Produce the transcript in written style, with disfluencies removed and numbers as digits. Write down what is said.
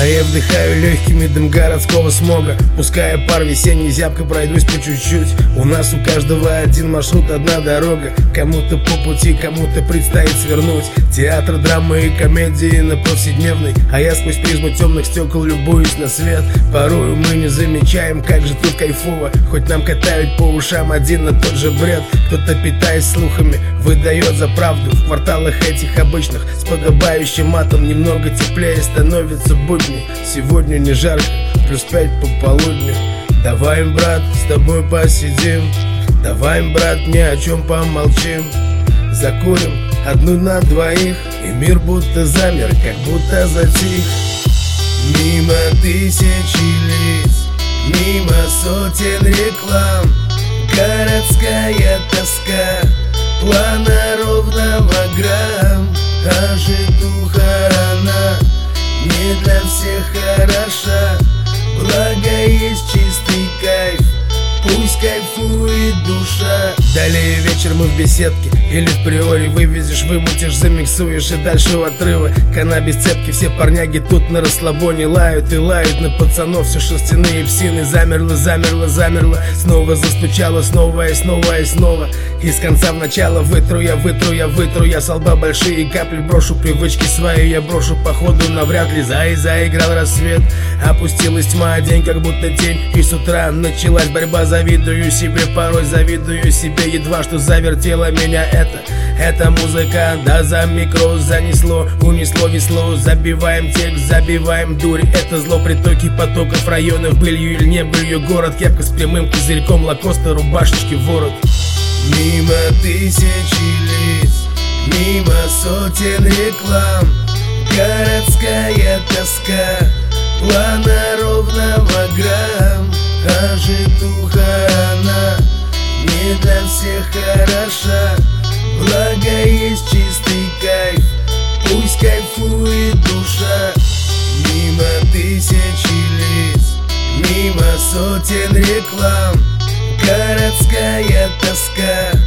я вдыхаю легкими дым городского смога, пуская пар весенней зябко, пройдусь по чуть-чуть. У нас у каждого один маршрут, одна дорога. Кому-то по пути, кому-то предстоит свернуть. Театр, драмы и комедии на повседневной, а я сквозь призму темных стекол любуюсь на свет. Порою мы не замечаем, как же тут кайфово, хоть нам катают по ушам один и тот же бред. Кто-то, питаясь слухами, выдает за правду. В кварталах этих обычных с подобающим матом немного теплее становится будни. Сегодня не жарко, +5 по полудню. Давай, брат, с тобой посидим. Давай, брат, ни о чем помолчим. Закурим одну на двоих, и мир будто замер, как будто затих. Мимо тысячи лиц, мимо сотен реклам, городская тоска, плана ровного грамм. А житуха она не для всех хороша, благо есть чистый кайф, пусть кайфует душа. Далее вечер мы в беседке или в приоре. Вывезешь, вымутишь, замиксуешь и дальше в отрывы. Каннабис цепки, все парняги тут на расслабоне лают и лают на пацанов. Все шерстяные псины. Замерло, замерло, замерло. Снова застучало, снова и снова и снова. Из конца в начало вытру я с лба большие капли. Брошу привычки свои, я брошу походу навряд ли. Заиграл рассвет, опустилась тьма, день как будто тень. И с утра началась борьба, завидую себе, порой завидую себе. Едва что завертела меня эта музыка. Да за микро занесло, унесло весло. Забиваем текст, забиваем дурь. Это зло, притоки потоков районов. Былью или не былью город, кепка с прямым козырьком, лакоста, рубашечки, ворот. Мимо тысячи лиц, мимо сотен реклам, городская тоска, плана ровного грамм. А житуха она не для всех хороша, благо есть чистый кайф, пусть кайфует душа. Мимо тысячи лиц, мимо сотен реклам, городская тоска,